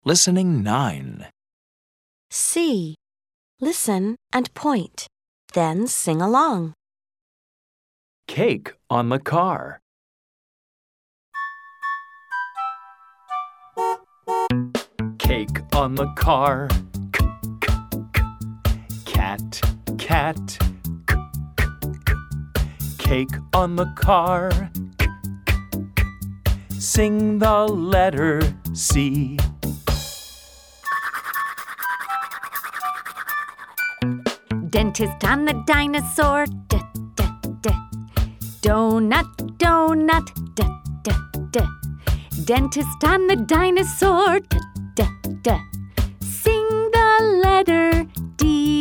Listening 9. C. Listen and point. Then sing along. Cake on the car. Cake on the car. Cat, cat. Cake on the car. Sing the letter C. Dentist on the dinosaur, donut, donut, Dentist on the dinosaur, sing the letter D.